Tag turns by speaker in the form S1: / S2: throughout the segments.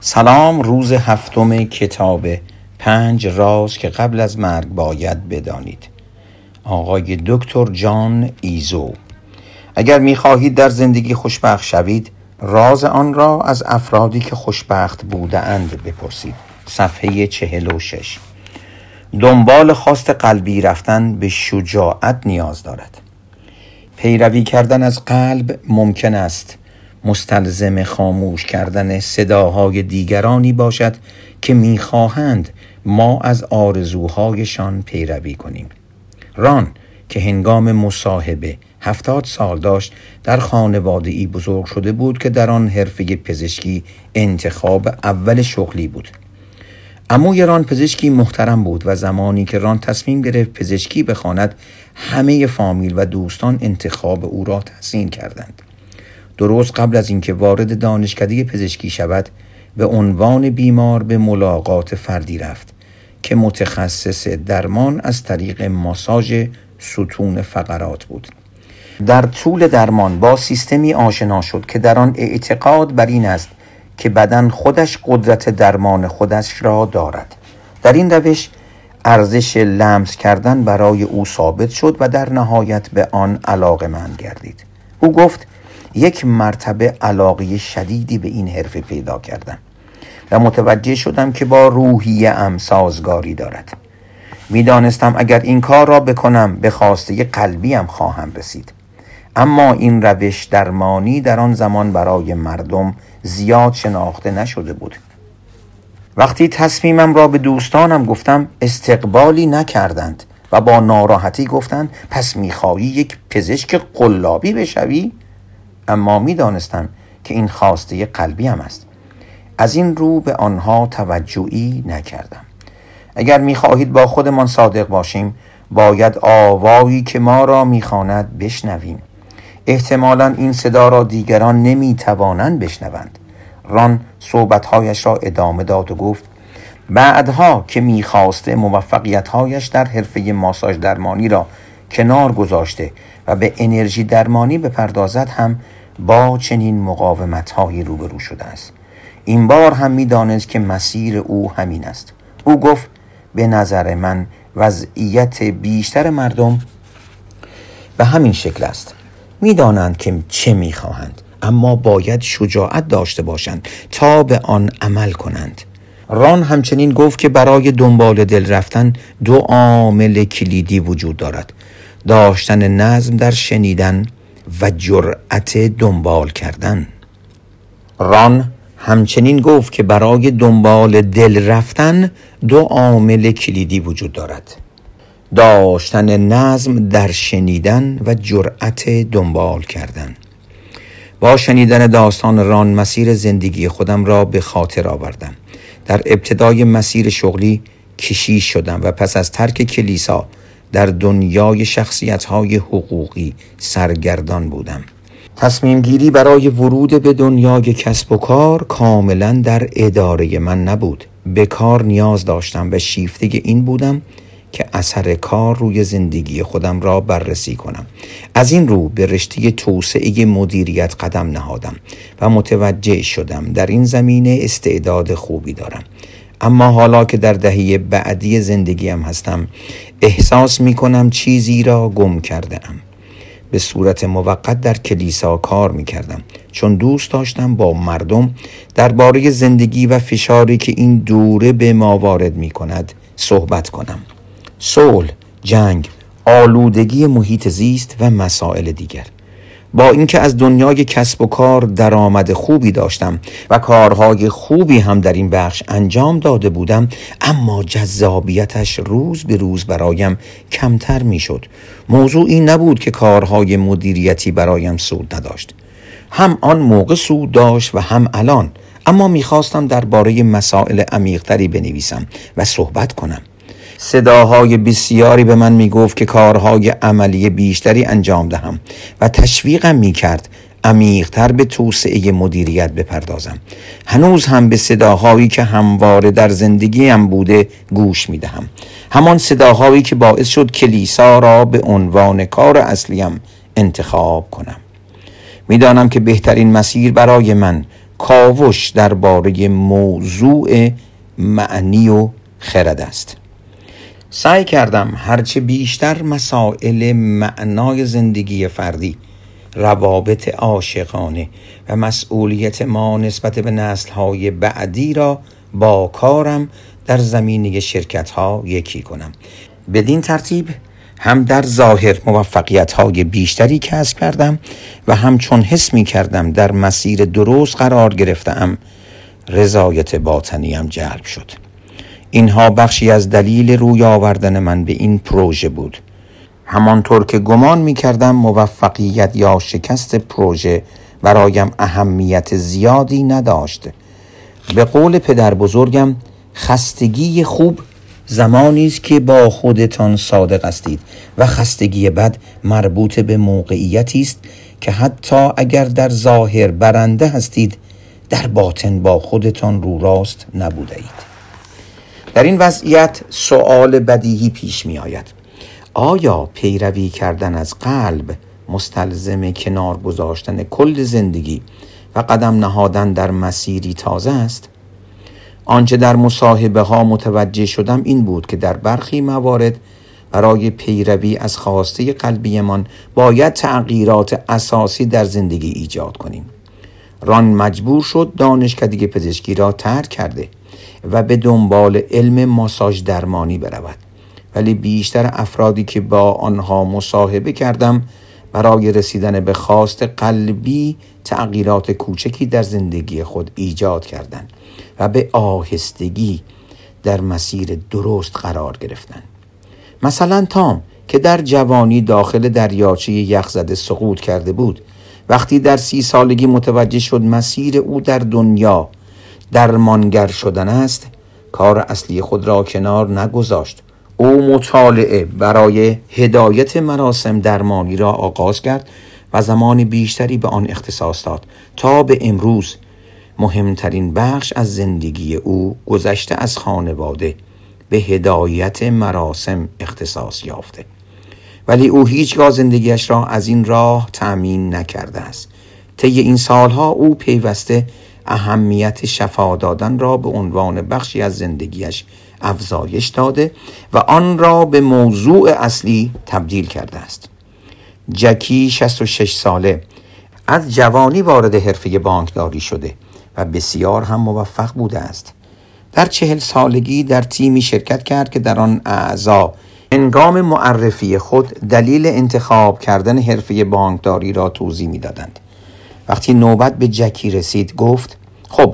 S1: سلام. روز هفتم کتاب 5 راز که قبل از مرگ باید بدانید. آقای دکتر جان ایزو. اگر می‌خواهید در زندگی خوشبخت شوید، راز آن را از افرادی که خوشبخت بودند بپرسید. صفحه 46. دنبال خواست قلبی رفتن به شجاعت نیاز دارد. پیروی کردن از قلب ممکن است مستلزم خاموش کردن صداهای دیگرانی باشد که می‌خواهند ما از آرزوهایشان پیروی کنیم. ران که هنگام مصاحبه 70 سال داشت، در خانواده‌ای بزرگ شده بود که در آن حرفه پزشکی انتخاب اول شغلی بود. عموی ران پزشکی محترم بود و زمانی که ران تصمیم گرفت پزشکی بخواند، همه فامیل و دوستان انتخاب او را تحسین کردند. درست قبل از اینکه وارد دانشکده پزشکی شود، به عنوان بیمار به ملاقات فردی رفت که متخصص درمان از طریق ماساژ ستون فقرات بود. در طول درمان با سیستمی آشنا شد که در آن اعتقاد بر این است که بدن خودش قدرت درمان خودش را دارد. در این روش ارزش لمس کردن برای او ثابت شد و در نهایت به آن علاقه‌مند گردید. او گفت: یک مرتبه علاقه شدیدی به این حرفه پیدا کردم و متوجه شدم که با روحیه‌ام سازگاری دارد. می‌دانستم اگر این کار را بکنم به خواسته قلبیم خواهم رسید. اما این روش درمانی در آن زمان برای مردم زیاد شناخته نشده بود. وقتی تصمیمم را به دوستانم گفتم، استقبالی نکردند و با ناراحتی گفتند: پس می‌خواهی یک پزشک قلابی بشوی؟ اما می‌دانستم که این خواسته قلبیم است. از این رو به آنها توجهی نکردم. اگر می‌خواهید با خودمان صادق باشیم، باید آوایی که ما را می‌خواند بشنویم. احتمالاً این صدا را دیگران نمی‌توانند بشنوند. ران صحبت‌هایش را ادامه داد و گفت: بعدها که می‌خواسته موفقیت‌هایش در حرفه ماساژ درمانی را کنار گذاشته و به انرژی درمانی بپردازد، هم با چنین مقاومت‌هایی روبرو شده است. این بار هم می‌دانست که مسیر او همین است. او گفت: به نظر من وضعیت بیشتر مردم به همین شکل است. می‌دانند که چه می‌خواهند، اما باید شجاعت داشته باشند تا به آن عمل کنند. ران همچنین گفت که برای دنبال دل رفتن 2 عامل کلیدی وجود دارد: داشتن نظم در شنیدن و جرأت دنبال کردن. ران همچنین گفت که برای دنبال دل رفتن 2 عامل کلیدی وجود دارد: داشتن نظم در شنیدن و جرأت دنبال کردن. با شنیدن داستان ران مسیر زندگی خودم را به خاطر آوردم. در ابتدای مسیر شغلی کشیش شدم و پس از ترک کلیسا در دنیای شخصیت‌های حقوقی سرگردان بودم. تصمیم گیری برای ورود به دنیای کسب و کار کاملا در اداره من نبود. به کار نیاز داشتم و شیفته این بودم که اثر کار روی زندگی خودم را بررسی کنم. از این رو به رشته توسعه مدیریت قدم نهادم و متوجه شدم در این زمینه استعداد خوبی دارم. اما حالا که در دهه بعدی زندگیم هستم، احساس می کنم چیزی را گم کرده ام. به صورت موقت در کلیسا کار می کردم چون دوست داشتم با مردم درباره زندگی و فشاری که این دوره به ما وارد می کند صحبت کنم. صلح، جنگ، آلودگی محیط زیست و مسائل دیگر. با اینکه از دنیای کسب و کار درآمد خوبی داشتم و کارهای خوبی هم در این بخش انجام داده بودم، اما جذابیتش روز به روز برایم کمتر می شد. موضوع این نبود که کارهای مدیریتی برایم سود نداشت. هم آن موقع سود داشت و هم الان. اما می خواستم درباره مسائل عمیق‌تری بنویسم و صحبت کنم. صداهای بسیاری به من میگفت که کارهای عملی بیشتری انجام دهم و تشویقم میکرد عمیق‌تر به توسعه مدیریت بپردازم. هنوز هم به صداهایی که همواره در زندگیم بوده گوش میدهم. همان صداهایی که باعث شد کلیسا را به عنوان کار اصلیم انتخاب کنم. میدانم که بهترین مسیر برای من کاوش درباره موضوع معنی و خرد است. سعی کردم هرچه بیشتر مسائل معنای زندگی فردی، روابط عاشقانه و مسئولیت ما نسبت به نسل‌های بعدی را با کارم در زمینه شرکت‌ها یکی کنم. بدین ترتیب هم در ظاهر موفقیت‌های بیشتری کسب کردم و هم چون حس می‌کردم در مسیر درست قرار گرفتم، رضایت باطنیم جلب شد. اینها بخشی از دلیل روی آوردن من به این پروژه بود. همانطور که گمان می‌کردم موفقیت یا شکست پروژه برایم اهمیت زیادی نداشت. به قول پدر بزرگم، خستگی خوب زمانی است که با خودتان صادق هستید و خستگی بد مربوط به موقعیتی است که حتی اگر در ظاهر برنده هستید، در باطن با خودتان رو راست نبوده اید. در این وضعیت سؤال بدیهی پیش می آید: آیا پیروی کردن از قلب مستلزم کنار گذاشتن کل زندگی و قدم نهادن در مسیری تازه است؟ آنچه در مصاحبه ها متوجه شدم این بود که در برخی موارد برای پیروی از خواسته قلبیمان باید تغییرات اساسی در زندگی ایجاد کنیم. ران مجبور شد دانشکده پزشکی را ترک کرده و به دنبال علم ماساژ درمانی برود، ولی بیشتر افرادی که با آنها مصاحبه کردم برای رسیدن به خواست قلبی تغییرات کوچکی در زندگی خود ایجاد کردند و به آهستگی در مسیر درست قرار گرفتند. مثلا تام که در جوانی داخل دریاچه یخزده سقوط کرده بود، وقتی در 30 سالگی متوجه شد مسیر او در دنیا درمانگر شدن است، کار اصلی خود را کنار نگذاشت. او مطالعه برای هدایت مراسم درمانی را آغاز کرد و زمان بیشتری به آن اختصاص داد تا به امروز مهمترین بخش از زندگی او گذشته از خانواده به هدایت مراسم اختصاص یافته. ولی او هیچگاه زندگیش را از این راه تأمین نکرده است. طی این سالها او پیوسته اهمیت شفا دادن را به عنوان بخشی از زندگیش افزایش داده و آن را به موضوع اصلی تبدیل کرده است. جکی 66 ساله از جوانی وارد حرفه بانکداری شده و بسیار هم موفق بوده است. در 40 سالگی در تیمی شرکت کرد که در آن اعضا هنگام معرفی خود دلیل انتخاب کردن حرفه بانکداری را توضیح می‌دادند. وقتی نوبت به جکی رسید گفت: خب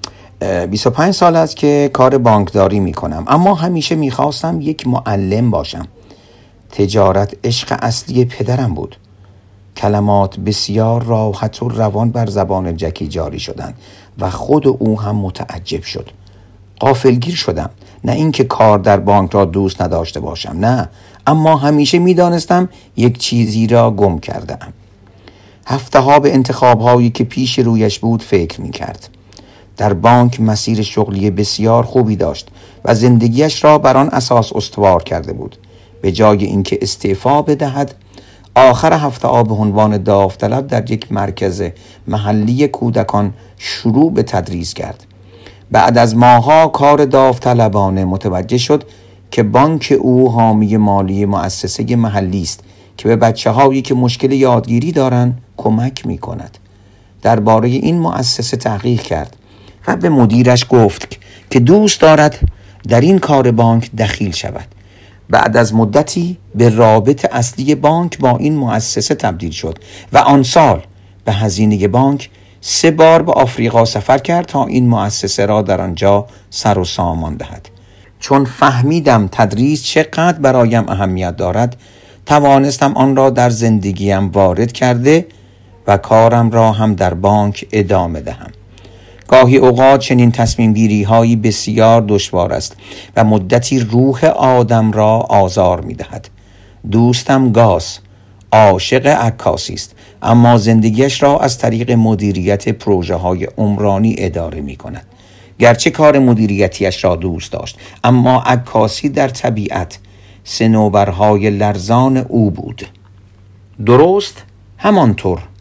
S1: 25 سال است که کار بانکداری می‌کنم، اما همیشه می‌خواستم یک معلم باشم. تجارت عشق اصلی پدرم بود. کلمات بسیار راحت و روان بر زبان جکی جاری شدند و خود او هم متعجب شد. غافلگیر شدم، نه اینکه کار در بانک را دوست نداشته باشم، نه، اما همیشه می‌دانستم یک چیزی را گم کردم. هفته‌ها به انتخاب‌هایی که پیش رویش بود فکر می‌کرد. در بانک مسیر شغلی بسیار خوبی داشت و زندگیش را بر آن اساس استوار کرده بود. به جای اینکه استعفا بدهد، آخر هفته‌ها به عنوان داوطلب در یک مرکز محلی کودکان شروع به تدریس کرد. بعد از ماه‌ها کار داوطلبانه متوجه شد که بانک او حامی مالی مؤسسه محلی است که به بچه‌هایی که مشکل یادگیری دارند کمک می‌کند. درباره این مؤسسه تحقیق کرد و به مدیرش گفت که دوست دارد در این کار بانک دخیل شود. بعد از مدتی به رابط اصلی بانک با این مؤسسه تبدیل شد و آن سال به هزینه بانک 3 بار به آفریقا سفر کرد تا این مؤسسه را در آنجا سر و سامان دهد. چون فهمیدم تدریس چقدر برایم اهمیت دارد، توانستم آن را در زندگیم وارد کرده و کارم را هم در بانک ادامه دهم. گاهی اوقات چنین تصمیم گیری هایی بسیار دشوار است و مدتی روح آدم را آزار می دهد. دوستم گاس عاشق عکاسی است، اما زندگیش را از طریق مدیریت پروژه های عمرانی اداره می کند. گرچه کار مدیریتیش را دوست داشت، اما عکاسی در طبیعت صنوبرهای لرزان او بود. درست همانطور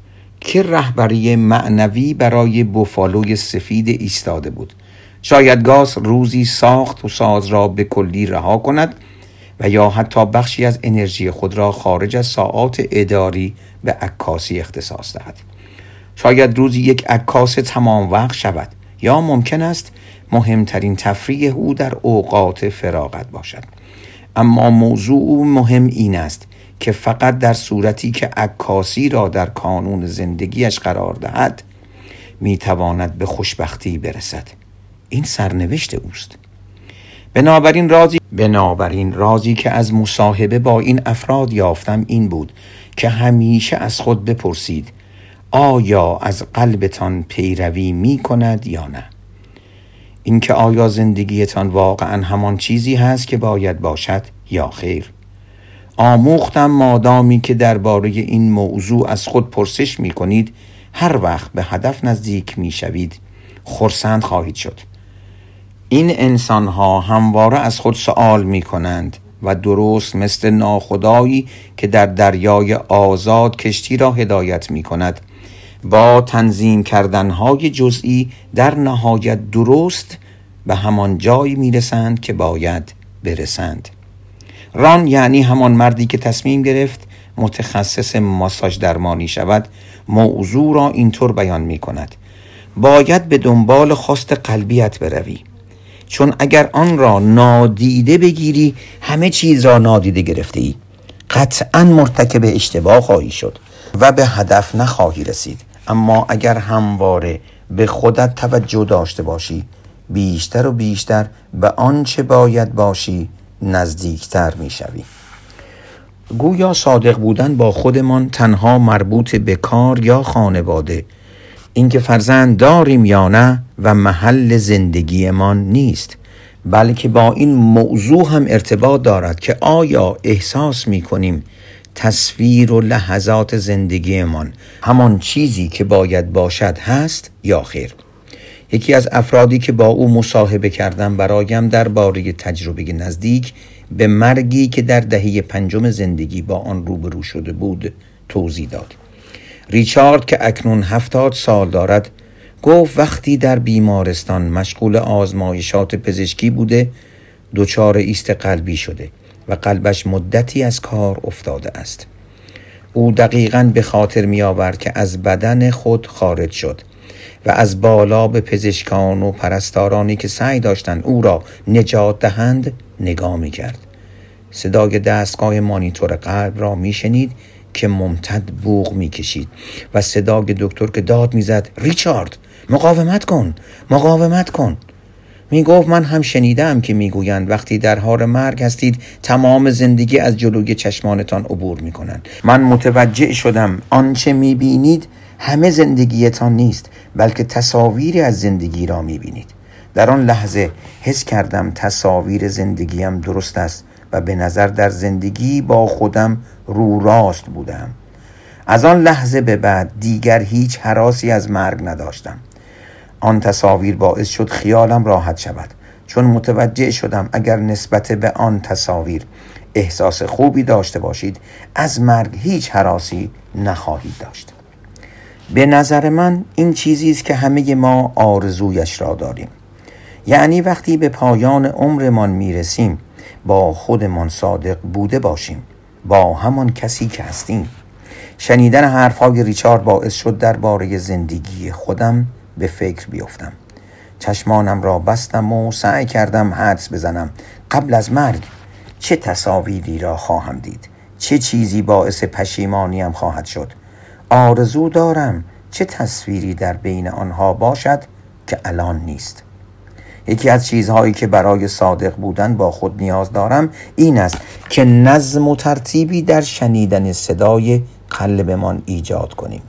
S1: که رهبری معنوی برای بوفالوی سفید ایستاده بود. شاید گاس روزی ساخت و ساز را به کلی رها کند و یا حتی بخشی از انرژی خود را خارج از ساعات اداری به عکاسی اختصاص دهد. شاید روزی یک عکاس تمام وقت شود، یا ممکن است مهمترین تفریح او در اوقات فراغت باشد. اما موضوع مهم این است که فقط در صورتی که عکاسی را در کانون زندگیش قرار دهد میتواند به خوشبختی برسد. این سرنوشت اوست. بنابراین رازی که از مصاحبه با این افراد یافتم این بود که همیشه از خود بپرسید آیا از قلبتان پیروی می کند یا نه؟ اینکه آیا زندگیتان واقعا همان چیزی هست که باید باشد یا خیر؟ آموختم مادامی که درباره این موضوع از خود پرسش می کنید، هر وقت به هدف نزدیک می شوید خرسند خواهید شد. این انسان‌ها همواره از خود سوال می‌کنند و درست مثل ناخدایی که در دریای آزاد کشتی را هدایت می‌کند، با تنظیم کردن‌های جزئی در نهایت درست به همان جایی می‌رسند که باید برسند. ران یعنی همان مردی که تصمیم گرفت متخصص ماساژ درمانی شود، موضوع را اینطور بیان می‌کند: باید به دنبال خواست قلبیت بروی، چون اگر آن را نادیده بگیری همه چیز را نادیده گرفته ای. قطعاً مرتکب اشتباه خواهی شد و به هدف نخواهی رسید. اما اگر همواره به خودت توجه داشته باشی، بیشتر و بیشتر به آنچه باید باشی نزدیکتر می شوی. گویا صادق بودن با خودمان تنها مربوط به کار یا خانواده، اینکه فرزند داریم یا نه و محل زندگیمان نیست، بلکه با این موضوع هم ارتباط دارد که آیا احساس می کنیم تصویر و لحظات زندگیمان همان چیزی که باید باشد هست یا خیر. یکی از افرادی که با او مصاحبه کردم برایم درباره تجربه نزدیک به مرگی که در دهه 5 زندگی با آن روبرو شده بود توضیح داد. ریچارد که اکنون 70 سال دارد گفت وقتی در بیمارستان مشغول آزمایشات پزشکی بوده دچار ایست قلبی شده و قلبش مدتی از کار افتاده است. او دقیقاً به خاطر می آورد که از بدن خود خارج شد و از بالا به پزشکان و پرستارانی که سعی داشتند او را نجات دهند نگاه می کرد. صدای دستگاه مانیتور قلب را می شنید که ممتد بوق می کشید و صدای دکتر که داد می زد ریچارد مقاومت کن، مقاومت کن. می گفت من هم شنیدم که می گویند وقتی در حال مرگ هستید تمام زندگی از جلوی چشمانتان عبور می کنند. من متوجه شدم آنچه می بینید همه زندگیتان نیست، بلکه تصاویری از زندگی را می بینید. در آن لحظه حس کردم تصاویر زندگیم درست است و به نظر در زندگی با خودم رو راست بودم. از آن لحظه به بعد دیگر هیچ هراسی از مرگ نداشتم. آن تصاویر باعث شد خیالم راحت شود، چون متوجه شدم اگر نسبت به آن تصاویر احساس خوبی داشته باشید از مرگ هیچ هراسی نخواهید داشت. به نظر من این چیزی است که همه ما آرزویش را داریم. یعنی وقتی به پایان عمرمان میرسیم با خودمان صادق بوده باشیم، با همان کسی که هستیم. شنیدن حرفهای ریچارد باعث شد درباره زندگی خودم به فکر بیفتم. چشمانم را بستم و سعی کردم حدس بزنم قبل از مرگ چه تصاویری را خواهم دید، چه چیزی باعث پشیمانیم خواهد شد. آرزو دارم چه تصویری در بین آنها باشد که الان نیست. یکی از چیزهایی که برای صادق بودن با خود نیاز دارم این است که نظم و ترتیبی در شنیدن صدای قلبمان ایجاد کنیم.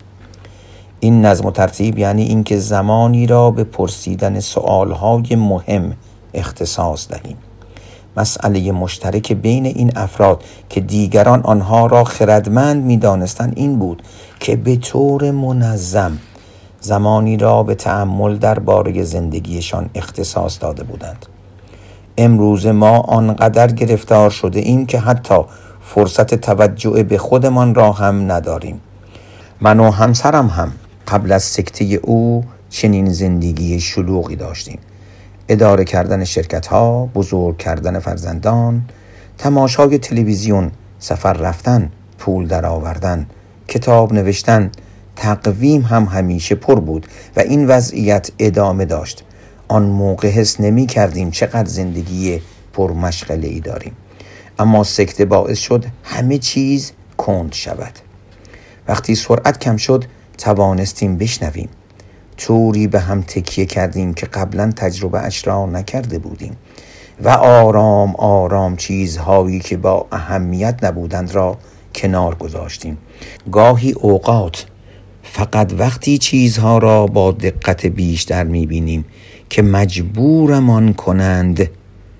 S1: این نظم و ترتیب یعنی اینکه زمانی را به پرسیدن سوالهای مهم اختصاص دهیم. مسئله مشترک بین این افراد که دیگران آنها را خردمند می‌دانستند این بود که به طور منظم زمانی را به تأمل درباره زندگیشان اختصاص داده بودند. امروز ما آنقدر گرفتار شده ایم که حتی فرصت توجه به خودمان را هم نداریم. من و همسرم هم قبل از سکته او چنین زندگی شلوغی داشتیم. اداره کردن شرکت‌ها، بزرگ کردن فرزندان، تماشای تلویزیون، سفر رفتن، پول درآوردن، کتاب نوشتن، تقویم هم همیشه پر بود و این وضعیت ادامه داشت. آن موقع حس نمی کردیم چقدر زندگی پرمشغله‌ای داریم. اما سکته باعث شد همه چیز کند شود. وقتی سرعت کم شد توانستیم بشنویم. طوری به هم تکیه کردیم که قبلا تجربه اش را نکرده بودیم و آرام آرام چیزهایی که با اهمیت نبودند را کنار گذاشتیم. گاهی اوقات فقط وقتی چیزها را با دقت بیشتر می‌بینیم که مجبورمان کنند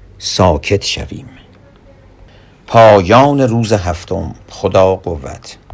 S1: ساکت شویم. پایان روز هفتم. خدا قوت.